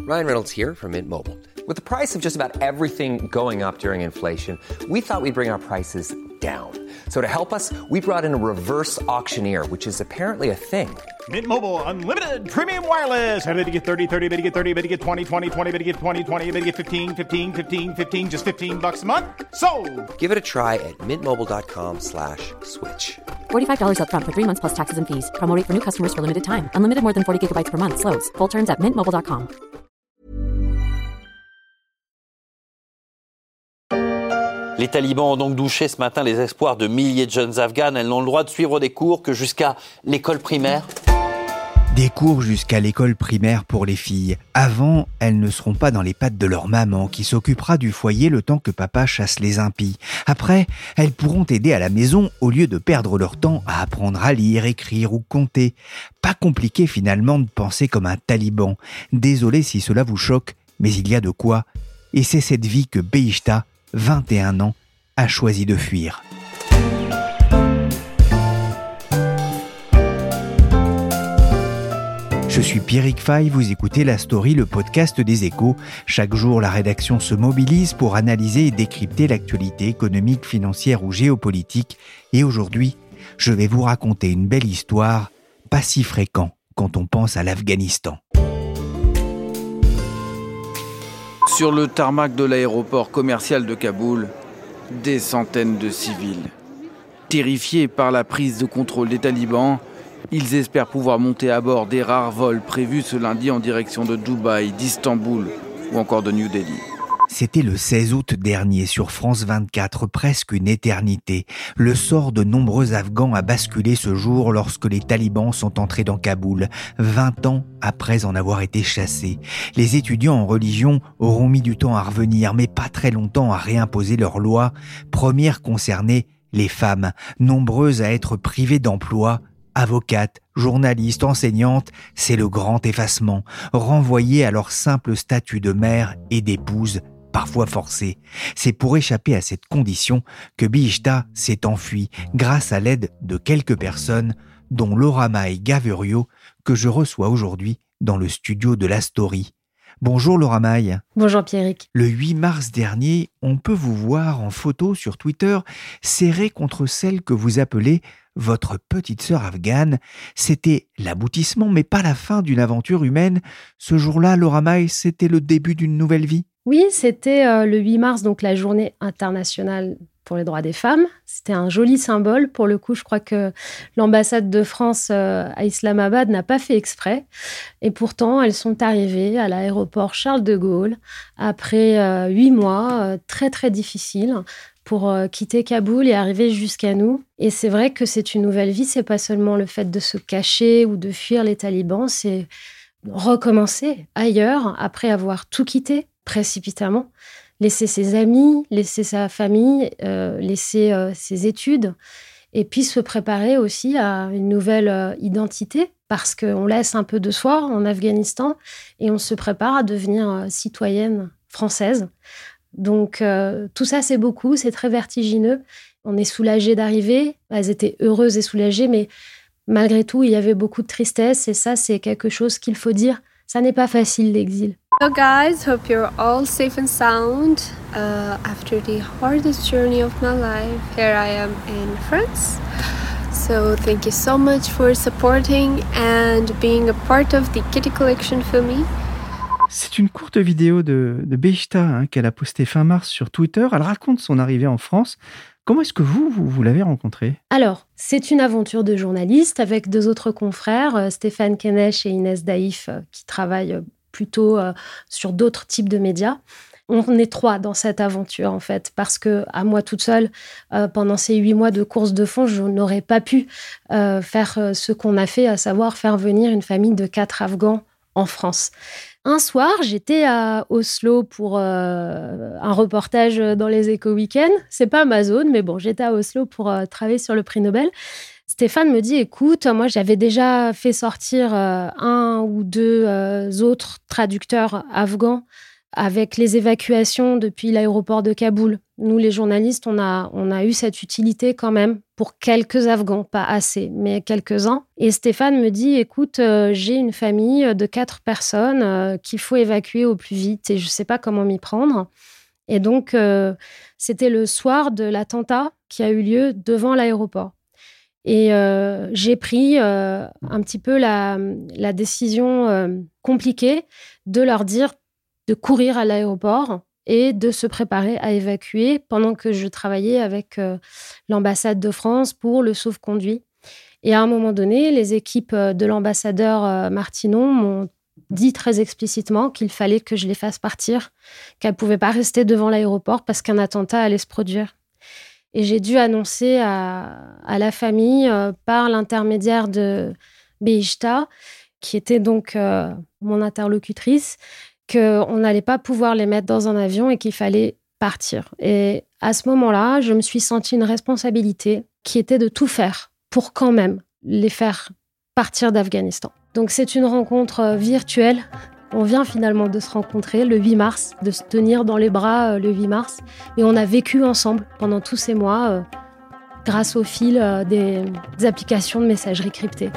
Ryan Reynolds here from Mint Mobile. With the price of just about everything going up during inflation, we thought we'd bring our prices down. So to help us, we brought in a reverse auctioneer, which is apparently a thing. Mint Mobile Unlimited Premium Wireless. How to get 30, 30, bit to get 30, bit to get 20, 20, 20, bit to get 20, 20, bit to get 15, 15, 15, 15, just $15 a month? Sold! Give it a try at mintmobile.com/switch. $45 up front for 3 months plus taxes and fees. Promo rate for new customers for limited time. Unlimited more than 40 gigabytes per month. Slows full terms at mintmobile.com. Les talibans ont donc douché ce matin les espoirs de milliers de jeunes afghanes. Elles n'ont le droit de suivre des cours que jusqu'à l'école primaire. Des cours jusqu'à l'école primaire pour les filles. Avant, elles ne seront pas dans les pattes de leur maman qui s'occupera du foyer le temps que papa chasse les impies. Après, elles pourront aider à la maison au lieu de perdre leur temps à apprendre à lire, écrire ou compter. Pas compliqué finalement de penser comme un taliban. Désolé si cela vous choque, mais il y a de quoi. Et c'est cette vie que Behishta, 21 ans, a choisi de fuir. Je suis Pierrick Fay, vous écoutez La Story, le podcast des Échos. Chaque jour, la rédaction se mobilise pour analyser et décrypter l'actualité économique, financière ou géopolitique. Et aujourd'hui, je vais vous raconter une belle histoire, pas si fréquent quand on pense à l'Afghanistan. Sur le tarmac de l'aéroport commercial de Kaboul, des centaines de civils. Terrifiés par la prise de contrôle des talibans, ils espèrent pouvoir monter à bord des rares vols prévus ce lundi en direction de Dubaï, d'Istanbul ou encore de New Delhi. C'était le 16 août dernier sur France 24, presque une éternité. Le sort de nombreux Afghans a basculé ce jour lorsque les talibans sont entrés dans Kaboul, 20 ans après en avoir été chassés. Les étudiants en religion auront mis du temps à revenir, mais pas très longtemps à réimposer leurs lois. Première concernée, les femmes, nombreuses à être privées d'emploi. Avocates, journalistes, enseignantes, c'est le grand effacement, renvoyées à leur simple statut de mère et d'épouse, parfois forcée. C'est pour échapper à cette condition que Behishta s'est enfui grâce à l'aide de quelques personnes, dont Laura May Gaverio, que je reçois aujourd'hui dans le studio de La Story. Bonjour Laura May. Bonjour Pierrick. Le 8 mars dernier, on peut vous voir en photo sur Twitter, serrée contre celle que vous appelez votre petite sœur afghane. C'était l'aboutissement, mais pas la fin d'une aventure humaine. Ce jour-là, Laura May, c'était le début d'une nouvelle vie. Oui, c'était le 8 mars, donc la journée internationale pour les droits des femmes. C'était un joli symbole. Pour le coup, je crois que l'ambassade de France à Islamabad n'a pas fait exprès. Et pourtant, elles sont arrivées à l'aéroport Charles de Gaulle après 8 mois très, très difficiles pour quitter Kaboul et arriver jusqu'à nous. Et c'est vrai que c'est une nouvelle vie. C'est pas seulement le fait de se cacher ou de fuir les talibans, c'est recommencer ailleurs après avoir tout quitté précipitamment. Laisser ses amis, laisser sa famille, laisser ses études et puis se préparer aussi à une nouvelle identité parce qu'on laisse un peu de soi en Afghanistan et on se prépare à devenir citoyenne française. Donc tout ça, c'est beaucoup, c'est très vertigineux. On est soulagé d'arriver. Elles étaient heureuses et soulagées, mais malgré tout, il y avait beaucoup de tristesse et ça, c'est quelque chose qu'il faut dire. Ça n'est pas facile, l'exil. Hello guys, hope you're all safe and sound. After the hardest journey of my life, here I am in France. So thank you so much for supporting and being a part of the Kitty Collection for me. C'est une courte vidéo de Behishta qu'elle a postée fin mars sur Twitter. Elle raconte son arrivée en France. Comment est-ce que vous l'avez rencontrée ? Alors, c'est une aventure de journaliste avec 2 autres confrères, Stéphane Kenesh et Inès Daïf, qui travaillent plutôt sur d'autres types de médias. On est 3 dans cette aventure, en fait, parce que à moi toute seule, pendant ces 8 mois de course de fond, je n'aurais pas pu faire ce qu'on a fait, à savoir faire venir une famille de 4 Afghans en France. Un soir, j'étais à Oslo pour un reportage dans les Échos Week-end. C'est pas ma zone, mais bon, j'étais à Oslo pour travailler sur le prix Nobel. Stéphane me dit, écoute, moi, j'avais déjà fait sortir 1 ou 2 autres traducteurs afghans avec les évacuations depuis l'aéroport de Kaboul. Nous, les journalistes, on a eu cette utilité quand même pour quelques Afghans, pas assez, mais quelques-uns. Et Stéphane me dit, écoute, j'ai une famille de 4 personnes qu'il faut évacuer au plus vite et je ne sais pas comment m'y prendre. Et donc, c'était le soir de l'attentat qui a eu lieu devant l'aéroport. Et j'ai pris un petit peu la décision compliquée de leur dire de courir à l'aéroport et de se préparer à évacuer pendant que je travaillais avec l'ambassade de France pour le sauve-conduit. Et à un moment donné, les équipes de l'ambassadeur Martinon m'ont dit très explicitement qu'il fallait que je les fasse partir, qu'elles ne pouvaient pas rester devant l'aéroport parce qu'un attentat allait se produire. Et j'ai dû annoncer à la famille, par l'intermédiaire de Behishta, qui était donc mon interlocutrice, qu'on n'allait pas pouvoir les mettre dans un avion et qu'il fallait partir. Et à ce moment-là, je me suis sentie une responsabilité qui était de tout faire pour quand même les faire partir d'Afghanistan. Donc c'est une rencontre virtuelle. On vient finalement de se rencontrer le 8 mars, de se tenir dans les bras le 8 mars. Et on a vécu ensemble pendant tous ces mois grâce au fil des applications de messagerie cryptée.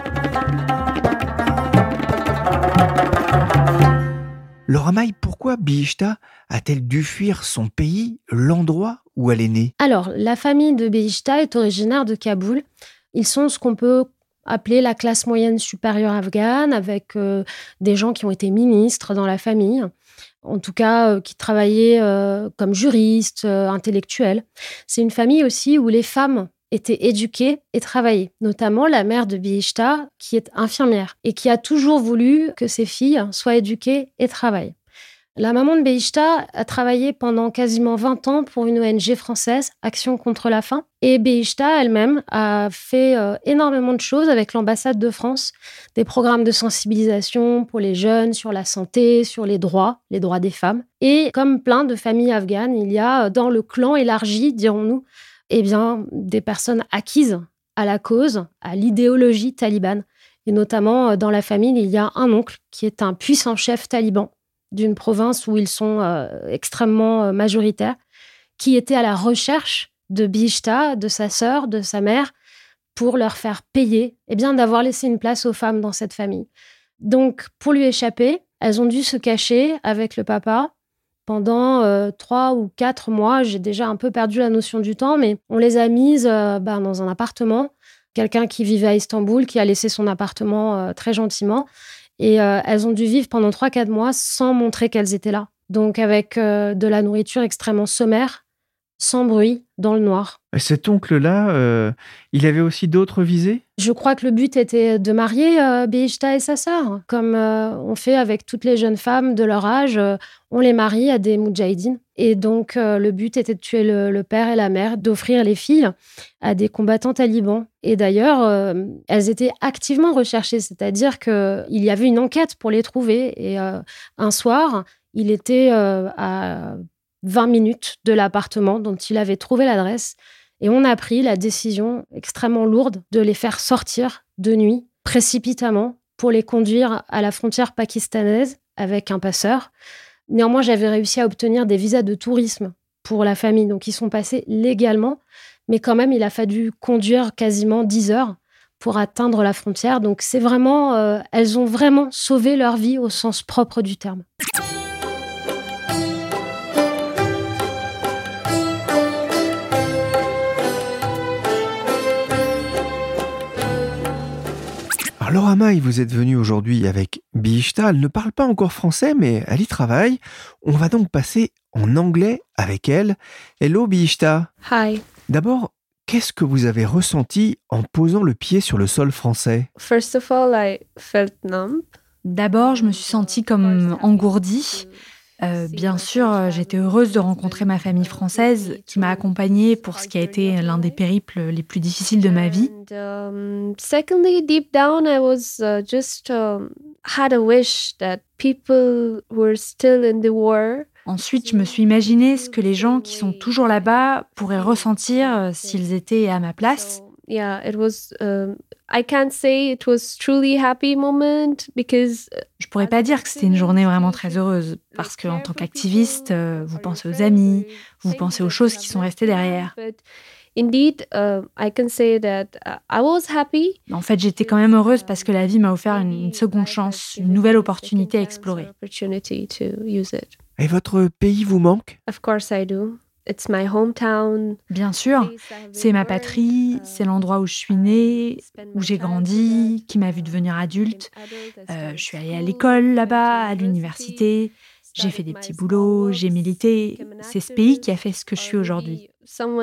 Laura Maille, pourquoi Behishta a-t-elle dû fuir son pays, l'endroit où elle est née ? Alors, la famille de Behishta est originaire de Kaboul. Ils sont ce qu'on peut appeler la classe moyenne supérieure afghane, avec des gens qui ont été ministres dans la famille, en tout cas qui travaillaient comme juristes, intellectuels. C'est une famille aussi où les femmes étaient éduquées et travaillaient, notamment la mère de Behishta, qui est infirmière et qui a toujours voulu que ses filles soient éduquées et travaillent. La maman de Behishta a travaillé pendant quasiment 20 ans pour une ONG française, Action contre la faim. Et Behishta elle-même a fait énormément de choses avec l'ambassade de France, des programmes de sensibilisation pour les jeunes sur la santé, sur les droits des femmes. Et comme plein de familles afghanes, il y a dans le clan élargi, dirons-nous, des personnes acquises à la cause, à l'idéologie talibane. Et notamment, dans la famille, il y a un oncle qui est un puissant chef taliban d'une province où ils sont extrêmement majoritaires, qui était à la recherche de Behishta, de sa sœur, de sa mère, pour leur faire payer d'avoir laissé une place aux femmes dans cette famille. Donc, pour lui échapper, elles ont dû se cacher avec le papa pendant 3 ou 4 mois. J'ai déjà un peu perdu la notion du temps, mais on les a mises dans un appartement. Quelqu'un qui vivait à Istanbul, qui a laissé son appartement très gentiment. Et elles ont dû vivre pendant 3-4 mois sans montrer qu'elles étaient là. Donc avec de la nourriture extrêmement sommaire, sans bruit, dans le noir. Et cet oncle-là, il avait aussi d'autres visées ? Je crois que le but était de marier Behishta et sa sœur. Comme on fait avec toutes les jeunes femmes de leur âge, on les marie à des moudjahidines. Et donc le but était de tuer le père et la mère, d'offrir les filles à des combattants talibans. Et d'ailleurs, elles étaient activement recherchées, c'est-à-dire qu'il y avait une enquête pour les trouver. Et un soir, il était à 20 minutes de l'appartement dont il avait trouvé l'adresse. Et on a pris la décision extrêmement lourde de les faire sortir de nuit, précipitamment, pour les conduire à la frontière pakistanaise avec un passeur. Néanmoins, j'avais réussi à obtenir des visas de tourisme pour la famille. Donc, ils sont passés légalement. Mais quand même, il a fallu conduire quasiment 10 heures pour atteindre la frontière. Donc, c'est vraiment... elles ont vraiment sauvé leur vie au sens propre du terme. Alors Laura Maille, vous êtes venue aujourd'hui avec Behishta. Elle ne parle pas encore français, mais elle y travaille. On va donc passer en anglais avec elle. Hello Behishta. Hi. D'abord, qu'est-ce que vous avez ressenti en posant le pied sur le sol français ? First of all, I felt numb. D'abord, je me suis sentie comme engourdie. Bien sûr, j'étais heureuse de rencontrer ma famille française qui m'a accompagnée pour ce qui a été l'un des périples les plus difficiles de ma vie. Secondly, deep down, I was had a wish that people who were still in the war. Ensuite, je me suis imaginé ce que les gens qui sont toujours là-bas pourraient ressentir s'ils étaient à ma place. Yeah, it was. I can't say it was truly happy moment because. Je pourrais pas dire que c'était une journée vraiment très heureuse parce qu'en tant qu'activiste, vous pensez aux amis, vous pensez aux choses qui sont restées derrière. Indeed, I can say that I was happy. En fait, j'étais quand même heureuse parce que la vie m'a offert une seconde chance, une nouvelle opportunité à explorer. Et votre pays vous manque? Of course I do. It's my hometown. Bien sûr, c'est ma patrie, c'est l'endroit où je suis née, où j'ai grandi, qui m'a vu devenir adulte. Je suis allée à l'école là-bas, à l'université, j'ai fait des petits boulots, j'ai milité. C'est ce pays qui a fait ce que je suis aujourd'hui.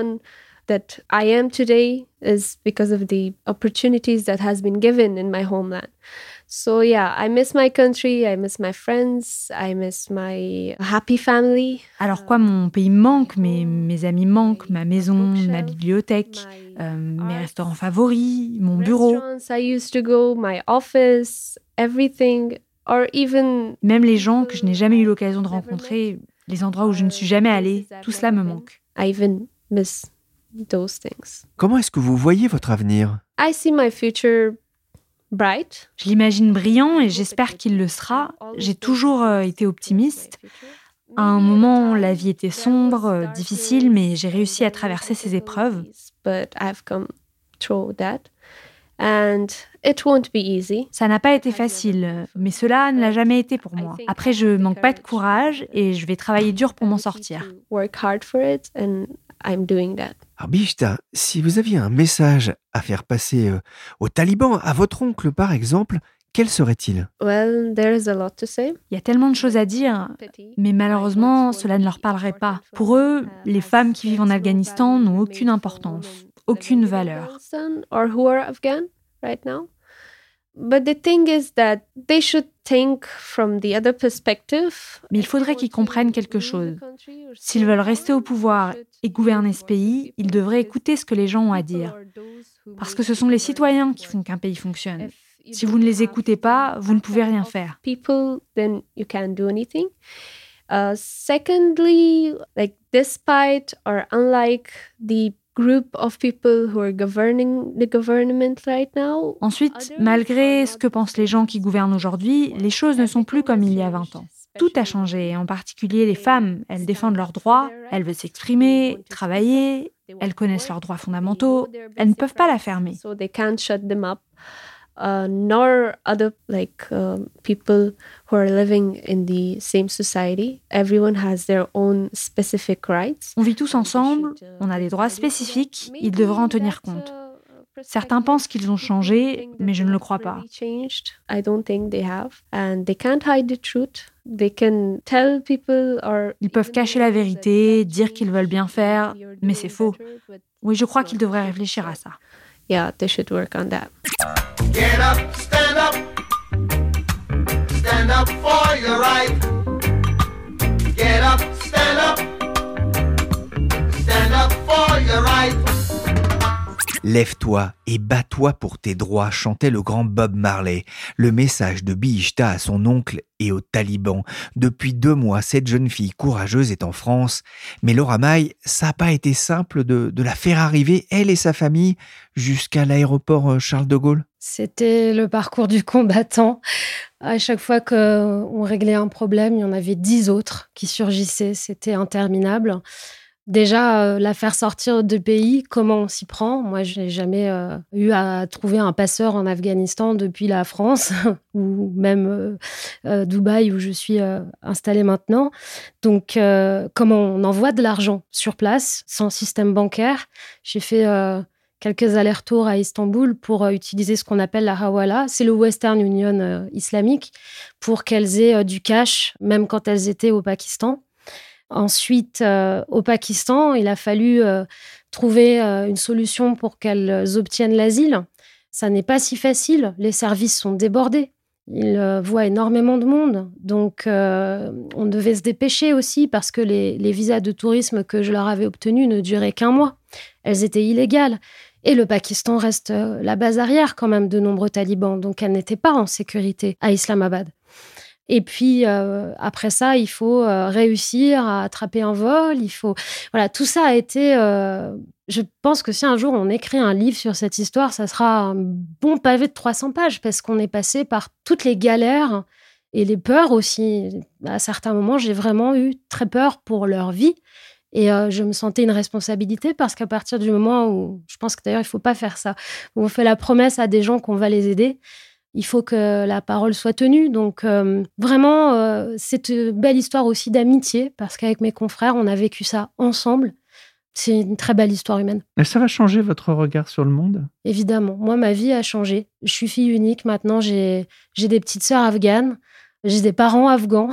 That I am today is because of the opportunities that has been given in my homeland. So yeah, I miss my country, I miss my friends, I miss my happy family. Alors quoi, mon pays me manque, mes amis me manquent, ma maison, ma bibliothèque, mes restaurants favoris, mon bureau. I used to go, my office, everything, or even... Même les gens que je n'ai jamais eu l'occasion de rencontrer, les endroits où je ne suis jamais allée, tout cela me manque. I even miss those things. Comment est-ce que vous voyez votre avenir? I see my future bright. Je l'imagine brillant et j'espère qu'il le sera. J'ai toujours été optimiste. À un moment, la vie était sombre, difficile, mais j'ai réussi à traverser ces épreuves. But I've come through that. And it won't be easy. Ça n'a pas été facile, mais cela ne l'a jamais été pour moi. Après, je manque pas de courage et je vais travailler dur pour m'en sortir. Work hard for it and I'm doing that. Alors Bihishta, si vous aviez un message à faire passer aux talibans, à votre oncle par exemple, quel serait-il? Well, there is a lot to say. Il y a tellement de choses à dire, mais malheureusement, cela ne leur parlerait pas. Pour eux, les femmes qui vivent en Afghanistan n'ont aucune importance, aucune valeur. Or who are Afghan right now. But the thing is that they should think from the other perspective. Mais il faudrait qu'ils comprennent quelque chose. S'ils veulent rester au pouvoir et gouverner ce pays, ils devraient écouter ce que les gens ont à dire. Parce que ce sont les citoyens qui font qu'un pays fonctionne. Si vous ne les écoutez pas, vous ne pouvez rien faire. People, then you can't do anything. Secondly, like despite or unlike the group of people who are governing the government right now. Ensuite, malgré ce que pensent les gens qui gouvernent aujourd'hui, les choses ne sont plus comme il y a 20 ans. Tout a changé, en particulier les femmes. Elles défendent leurs droits, elles veulent s'exprimer, travailler, elles connaissent leurs droits fondamentaux, elles ne peuvent pas la fermer. So they can't shut them up. Nor other people who are living in the same society. Everyone has their own specific rights. On vit tous ensemble, on a des droits spécifiques, ils devraient en tenir compte. Certains pensent qu'ils ont changé, mais je ne le crois pas. I don't think they have. And they can't hide the truth. They can tell people or... Ils peuvent cacher la vérité, dire qu'ils veulent bien faire, mais c'est faux. Oui, je crois qu'ils devraient réfléchir à ça. Yeah, they should work on that. Get up, stand up. Stand up for your right. Get up, stand up. Stand up for your right. Lève-toi et bats-toi pour tes droits, chantait le grand Bob Marley. Le message de Bihishta à son oncle et aux talibans. Depuis 2 mois, cette jeune fille courageuse est en France. Mais Laura Maille, ça n'a pas été simple de la faire arriver, elle et sa famille, jusqu'à l'aéroport Charles de Gaulle. C'était le parcours du combattant. À chaque fois qu'on réglait un problème, il y en avait 10 autres qui surgissaient. C'était interminable. Déjà, la faire sortir de pays, comment on s'y prend? Moi, je n'ai jamais eu à trouver un passeur en Afghanistan depuis la France ou même Dubaï où je suis installée maintenant. Donc, comment on envoie de l'argent sur place sans système bancaire? J'ai fait quelques allers-retours à Istanbul pour utiliser ce qu'on appelle la Hawala. C'est le Western Union islamique pour qu'elles aient du cash, même quand elles étaient au Pakistan. Ensuite, au Pakistan, il a fallu trouver une solution pour qu'elles obtiennent l'asile. Ça n'est pas si facile. Les services sont débordés. Ils voient énormément de monde. Donc, on devait se dépêcher aussi parce que les visas de tourisme que je leur avais obtenus ne duraient qu'1 mois. Elles étaient illégales. Et le Pakistan reste la base arrière quand même de nombreux talibans. Donc, elles n'étaient pas en sécurité à Islamabad. Et puis, après ça, il faut réussir à attraper un vol. Voilà, tout ça a été Je pense que si un jour on écrit un livre sur cette histoire, ça sera un bon pavé de 300 pages parce qu'on est passé par toutes les galères et les peurs aussi. À certains moments, j'ai vraiment eu très peur pour leur vie et je me sentais une responsabilité parce qu'à partir du moment où, je pense que d'ailleurs il ne faut pas faire ça, où on fait la promesse à des gens qu'on va les aider, il faut que la parole soit tenue. Donc vraiment, c'est une belle histoire aussi d'amitié parce qu'avec mes confrères, on a vécu ça ensemble. C'est une très belle histoire humaine. Et ça va changer votre regard sur le monde ? Évidemment. Moi, ma vie a changé. Je suis fille unique. Maintenant, j'ai des petites sœurs afghanes. J'ai des parents afghans.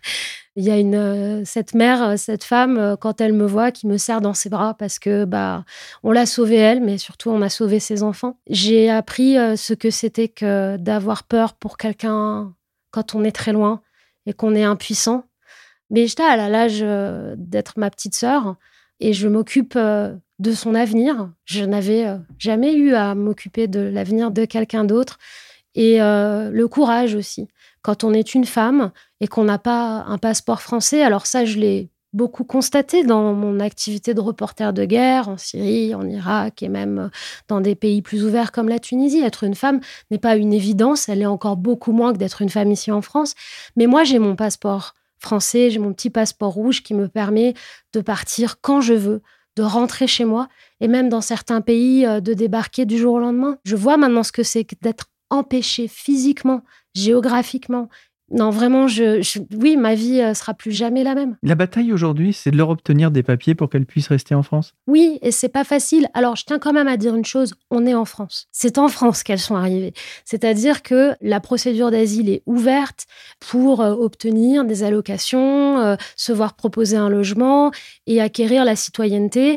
Il y a cette mère, cette femme, quand elle me voit, qui me serre dans ses bras parce que on l'a sauvée elle, mais surtout on a sauvé ses enfants. J'ai appris ce que c'était que d'avoir peur pour quelqu'un quand on est très loin et qu'on est impuissant. Mais elle a l'âge d'être ma petite sœur. Et je m'occupe de son avenir. Je n'avais jamais eu à m'occuper de l'avenir de quelqu'un d'autre. Et le courage aussi. Quand on est une femme et qu'on n'a pas un passeport français, alors ça, je l'ai beaucoup constaté dans mon activité de reporter de guerre en Syrie, en Irak et même dans des pays plus ouverts comme la Tunisie. Être une femme n'est pas une évidence. Elle est encore beaucoup moins que d'être une femme ici en France. Mais moi, j'ai mon passeport français, j'ai mon petit passeport rouge qui me permet de partir quand je veux, de rentrer chez moi et même dans certains pays de débarquer du jour au lendemain. Je vois maintenant ce que c'est d'être empêché physiquement, géographiquement. Non, vraiment, oui, ma vie sera plus jamais la même. La bataille aujourd'hui, c'est de leur obtenir des papiers pour qu'elles puissent rester en France. Oui, et c'est pas facile. Alors, je tiens quand même à dire une chose, on est en France. C'est en France qu'elles sont arrivées. C'est-à-dire que la procédure d'asile est ouverte pour obtenir des allocations, se voir proposer un logement et acquérir la citoyenneté.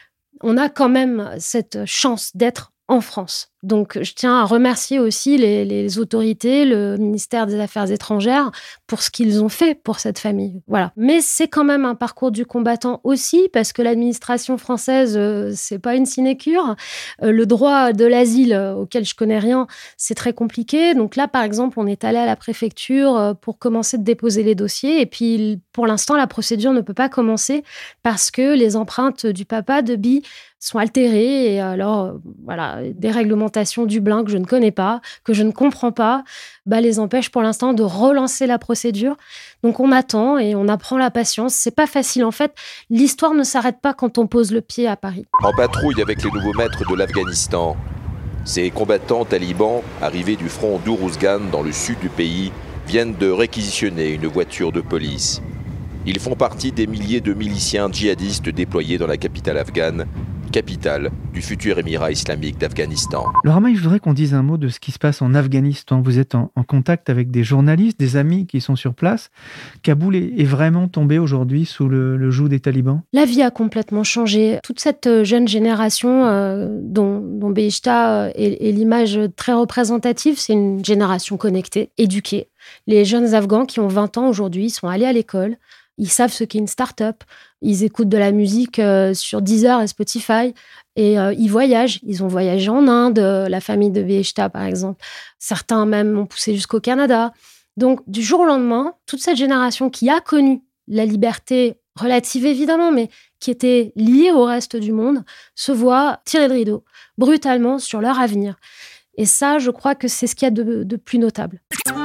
On a quand même cette chance d'être en France. Donc, je tiens à remercier aussi les autorités, le ministère des Affaires étrangères, pour ce qu'ils ont fait pour cette famille. Voilà. Mais c'est quand même un parcours du combattant aussi, parce que l'administration française, c'est pas une sinécure. Le droit de l'asile, auquel je connais rien, c'est très compliqué. Donc là, par exemple, on est allé à la préfecture pour commencer de déposer les dossiers. Et puis, pour l'instant, la procédure ne peut pas commencer parce que les empreintes du papa de Bi sont altérées. Et alors, voilà, des réglementations Dublin que je ne connais pas, que je ne comprends pas, les empêchent pour l'instant de relancer la procédure. Donc on attend et on apprend la patience. C'est pas facile en fait. L'histoire ne s'arrête pas quand on pose le pied à Paris. En patrouille avec les nouveaux maîtres de l'Afghanistan, ces combattants talibans arrivés du front d'Uruzgan dans le sud du pays viennent de réquisitionner une voiture de police. Ils font partie des milliers de miliciens djihadistes déployés dans la capitale afghane, capitale du futur émirat islamique d'Afghanistan. Laura Maille, je voudrais qu'on dise un mot de ce qui se passe en Afghanistan. Vous êtes en contact avec des journalistes, des amis qui sont sur place. Kaboul est vraiment tombé aujourd'hui sous le joug des talibans ? La vie a complètement changé. Toute cette jeune génération dont Behishta est l'image très représentative, c'est une génération connectée, éduquée. Les jeunes Afghans qui ont 20 ans aujourd'hui sont allés à l'école. Ils savent ce qu'est une start-up. Ils écoutent de la musique sur Deezer et Spotify. Et ils voyagent. Ils ont voyagé en Inde, la famille de Behishta, par exemple. Certains même ont poussé jusqu'au Canada. Donc, du jour au lendemain, toute cette génération qui a connu la liberté relative, évidemment, mais qui était liée au reste du monde, se voit tirer le rideau brutalement sur leur avenir. Et ça, je crois que c'est ce qu'il y a de plus notable.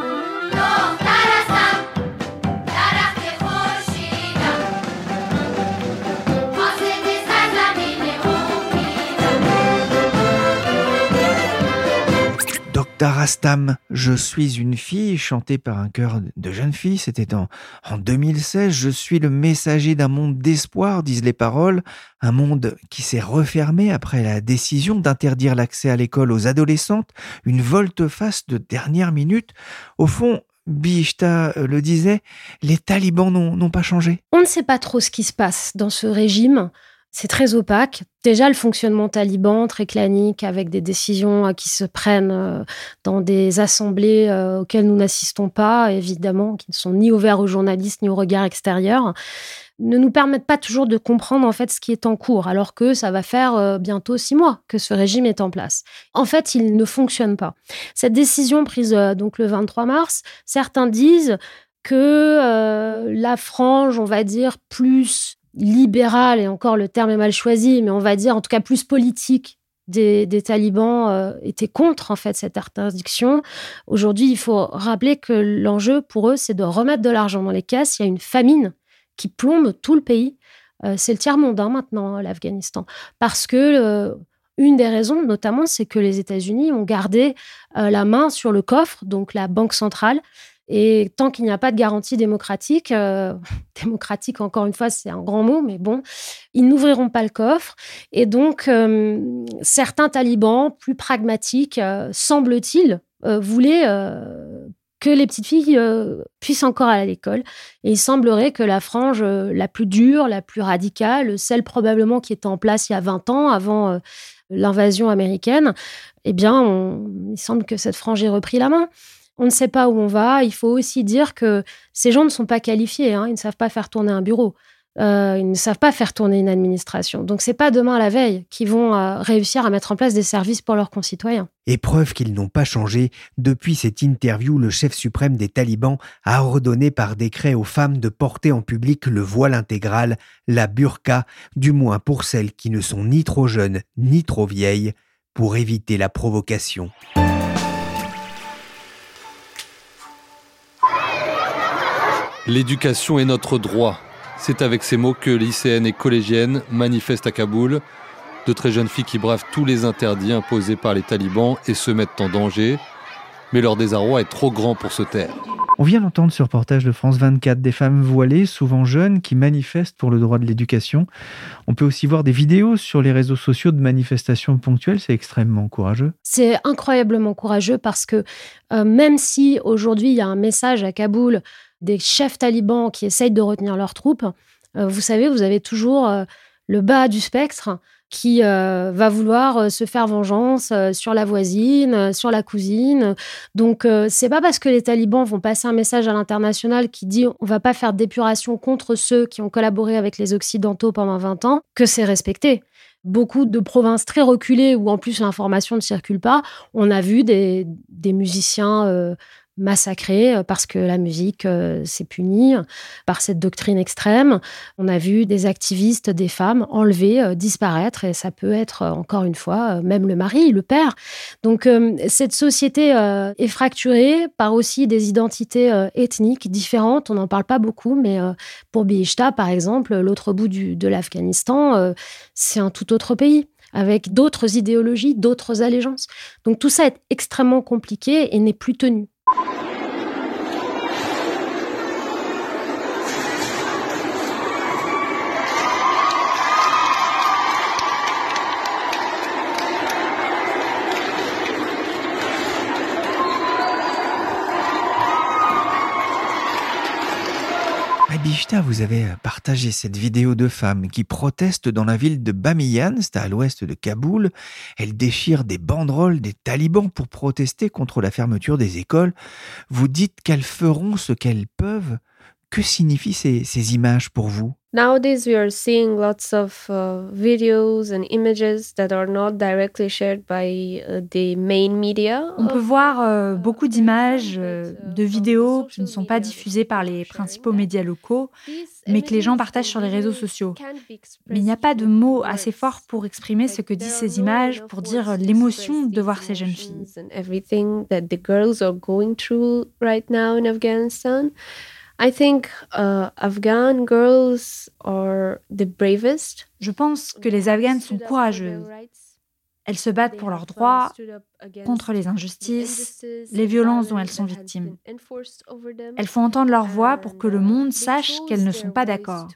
Dr Astam, je suis une fille, chantée par un chœur de jeunes filles, c'était en 2016. Je suis le messager d'un monde d'espoir, disent les paroles, un monde qui s'est refermé après la décision d'interdire l'accès à l'école aux adolescentes, une volte-face de dernière minute. Au fond, Behishta le disait, les talibans n'ont pas changé. On ne sait pas trop ce qui se passe dans ce régime. C'est très opaque. Déjà, le fonctionnement taliban, très clanique, avec des décisions qui se prennent dans des assemblées auxquelles nous n'assistons pas, évidemment, qui ne sont ni ouverts aux journalistes ni au regard extérieur, ne nous permettent pas toujours de comprendre en fait ce qui est en cours, alors que ça va faire bientôt 6 mois que ce régime est en place. En fait, il ne fonctionne pas. Cette décision prise donc le 23 mars, certains disent que la frange, on va dire, plus libérale, et encore le terme est mal choisi, mais on va dire en tout cas plus politique des talibans étaient contre en fait cette interdiction. Aujourd'hui, il faut rappeler que l'enjeu pour eux, c'est de remettre de l'argent dans les caisses. Il y a une famine qui plombe tout le pays. C'est le tiers-monde maintenant, l'Afghanistan. Parce que une des raisons, notamment, c'est que les États-Unis ont gardé la main sur le coffre, donc la banque centrale. Et tant qu'il n'y a pas de garantie démocratique, démocratique encore une fois c'est un grand mot, mais bon, ils n'ouvriront pas le coffre. Et donc certains talibans plus pragmatiques, semble-t-il, voulaient que les petites filles puissent encore aller à l'école. Et il semblerait que la frange la plus dure, la plus radicale, celle probablement qui était en place il y a 20 ans, avant l'invasion américaine, eh bien, il semble que cette frange ait repris la main. On ne sait pas où on va. Il faut aussi dire que ces gens ne sont pas qualifiés. Ils ne savent pas faire tourner un bureau. Ils ne savent pas faire tourner une administration. Donc, ce n'est pas demain à la veille qu'ils vont réussir à mettre en place des services pour leurs concitoyens. Et preuve qu'ils n'ont pas changé, depuis cette interview, le chef suprême des talibans a ordonné par décret aux femmes de porter en public le voile intégral, la burqa, du moins pour celles qui ne sont ni trop jeunes ni trop vieilles, pour éviter la provocation. L'éducation est notre droit. C'est avec ces mots que lycéennes et collégiennes manifestent à Kaboul. De très jeunes filles qui bravent tous les interdits imposés par les talibans et se mettent en danger. Mais leur désarroi est trop grand pour se taire. On vient d'entendre ce reportage de France 24, des femmes voilées, souvent jeunes, qui manifestent pour le droit de l'éducation. On peut aussi voir des vidéos sur les réseaux sociaux de manifestations ponctuelles. C'est extrêmement courageux. C'est incroyablement courageux parce que même si aujourd'hui il y a un message à Kaboul des chefs talibans qui essayent de retenir leurs troupes, vous savez, vous avez toujours le bas du spectre qui va vouloir se faire vengeance sur la voisine, sur la cousine. Donc, c'est pas parce que les talibans vont passer un message à l'international qui dit on va pas faire d'épuration contre ceux qui ont collaboré avec les Occidentaux pendant 20 ans que c'est respecté. Beaucoup de provinces très reculées où en plus l'information ne circule pas, on a vu des musiciens massacrés parce que la musique s'est punie par cette doctrine extrême. On a vu des activistes, des femmes enlevées, disparaître, et ça peut être, encore une fois, même le mari, le père. Donc, cette société est fracturée par aussi des identités ethniques différentes. On n'en parle pas beaucoup, mais pour Behishta, par exemple, l'autre bout de l'Afghanistan, c'est un tout autre pays, avec d'autres idéologies, d'autres allégeances. Donc, tout ça est extrêmement compliqué et n'est plus tenu. Behishta, vous avez partagé cette vidéo de femmes qui protestent dans la ville de Bamiyan, c'est à l'ouest de Kaboul. Elles déchirent des banderoles des talibans pour protester contre la fermeture des écoles. Vous dites qu'elles feront ce qu'elles peuvent. Que signifient ces images pour vous ? Nowadays, we are seeing lots of videos and images that are not directly shared by the main media. On peut voir beaucoup d'images, de vidéos qui ne sont pas diffusées par les principaux médias locaux, mais que les gens partagent sur les réseaux sociaux. Mais il n'y a pas de mots assez forts pour exprimer ce que disent ces images, pour dire l'émotion de voir ces jeunes filles. Everything that the girls are going through right now in Afghanistan. I think Afghan girls are the bravest. Je pense que les Afghanes sont courageuses. Elles se battent pour leurs droits, contre les injustices, les violences dont elles sont victimes. Elles font entendre leur voix pour que le monde sache qu'elles ne sont pas d'accord.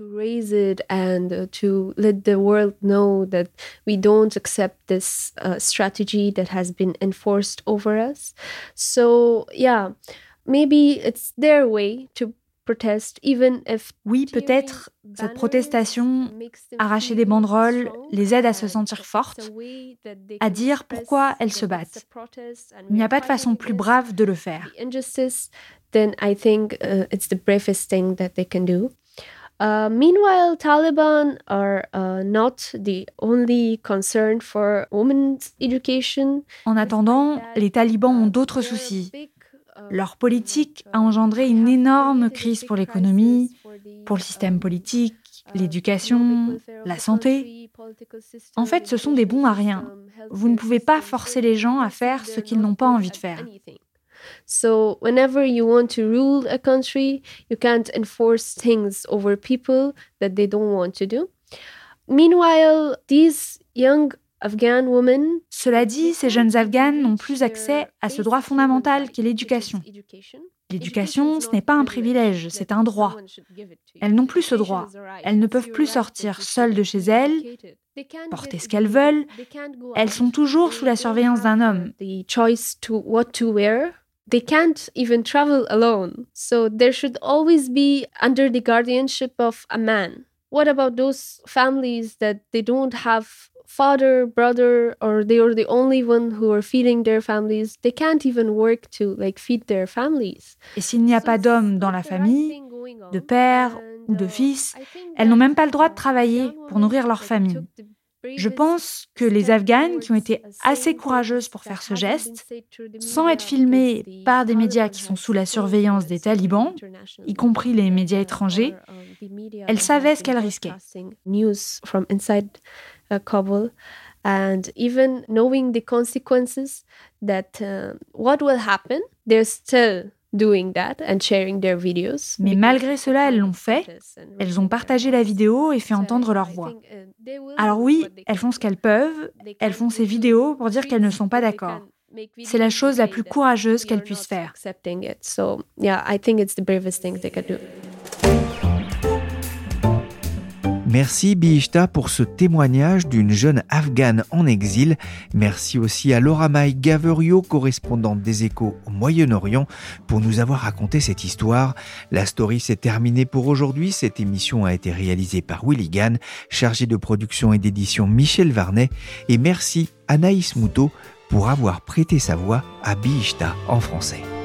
Maybe it's their way to protest, even if oui, peut-être cette protestation, arracher des banderoles, les aide à se sentir fortes, à dire pourquoi elles se battent. Il n'y a pas de façon plus brave de le faire. Then I think it's the bravest thing that they can do. Meanwhile, Taliban are not the only concern for women's education. En attendant, les talibans ont d'autres soucis. Leur politique a engendré une énorme crise pour l'économie, pour le système politique, L'éducation, la santé. En fait, ce sont des bons à rien. Vous ne pouvez pas forcer les gens à faire ce qu'ils n'ont pas envie de faire. So whenever you want to rule a country, you can't enforce things over people that they don't want to do. Meanwhile, these young Afghan women... Cela dit, ces jeunes Afghanes n'ont plus accès à ce droit fondamental qu'est l'éducation. L'éducation, ce n'est pas un privilège, c'est un droit. Elles n'ont plus ce droit. Elles ne peuvent plus sortir seules de chez elles, porter ce qu'elles veulent. Elles sont toujours sous la surveillance d'un homme. They can't even travel alone. So there should always be under the guardianship of a man. What about those families that they don't have father, brother, or they are the only one who are feeding their families? They can't even work to feed their families. Et s'il n'y a pas d'homme dans la famille, de père ou de fils, elles n'ont même pas le droit de travailler pour nourrir leur famille. Je pense que les Afghanes qui ont été assez courageuses pour faire ce geste, sans être filmées par des médias qui sont sous la surveillance des talibans, y compris les médias étrangers, elles savaient ce qu'elles risquaient. News from inside Kabul, and even knowing the consequences that what will happen, they're still doing that and sharing their videos. Mais malgré cela, elles l'ont fait. Elles ont partagé la vidéo et fait entendre leur voix. Alors oui, elles font ce qu'elles peuvent. Elles font ces vidéos pour dire qu'elles ne sont pas d'accord. C'est la chose la plus courageuse qu'elles puissent faire. So, yeah, I think it's the bravest thing they could do. Merci Bihishta pour ce témoignage d'une jeune Afghane en exil. Merci aussi à Laura May Gaverio, correspondante des Échos au Moyen-Orient, pour nous avoir raconté cette histoire. La story s'est terminée pour aujourd'hui. Cette émission a été réalisée par Willy Gann, chargé de production et d'édition Michel Varnet. Et merci Anaïs Moutot pour avoir prêté sa voix à Bihishta en français.